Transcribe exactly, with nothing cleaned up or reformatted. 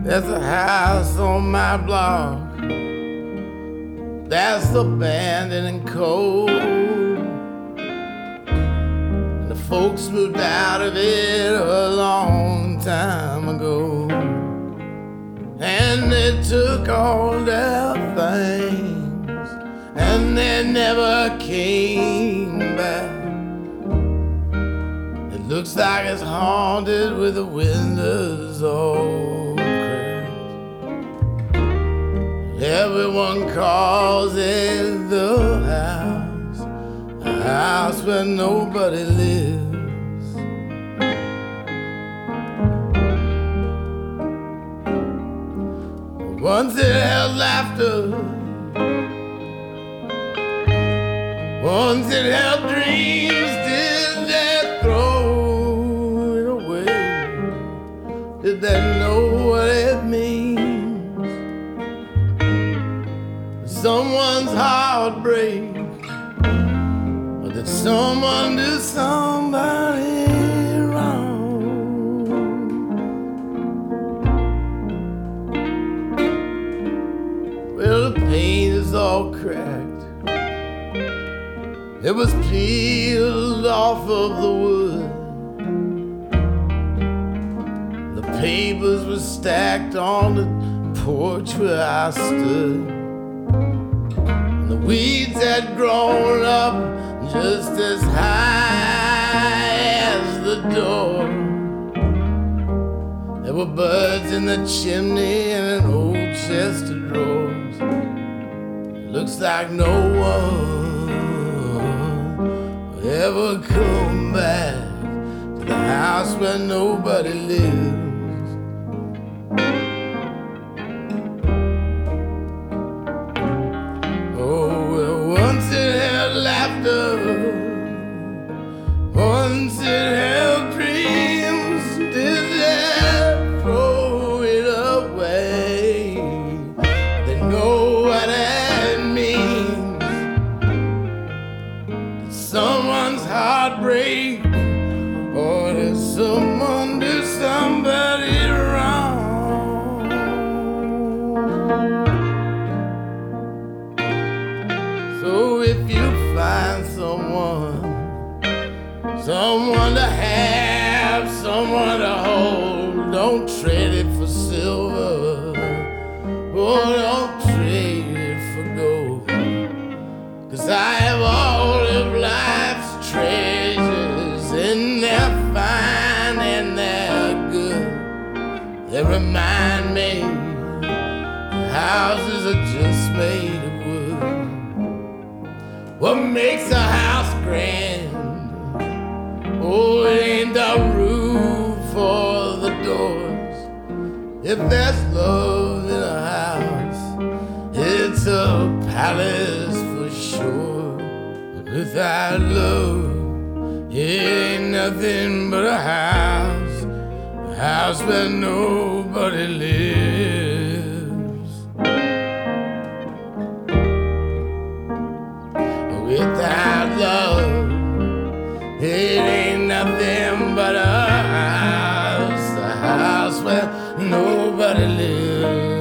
There's a house on my block that's abandoned and cold, and the folks moved out of it a long time ago, and they took all their things and they never came back. It looks like it's haunted with the windows all cracked. Everyone calls it the house, a house where nobody lives. Once it held laughter, once it held dreams. Did they throw it away? Did they know what it means? Someone's heartbreak, or did someone do somebody wrong? Well, the paint is all cracked, it was peeled off of the wood, the papers were stacked on the porch where I stood. The weeds had grown up just as high as the door. There were birds in the chimney and an old chest of drawers. It looks like no one will ever come back to the house where nobody lives. Once it held dreams, did they throw it away? They know what it means. Did someone's heart break, or did someone do somebody wrong? So if you find someone, someone to have, someone to hold, don't trade it for silver, oh, don't trade it for gold. 'Cause I have all of life's treasures, and they're fine and they're good. They remind me houses are just made of wood. What makes a house grand? Oh, it ain't the roof or the doors. If there's love in a house, it's a palace for sure. But without love, it ain't nothing but a house, a house where nobody lives. Without love, it ain't nothing but a house, a house where nobody lives.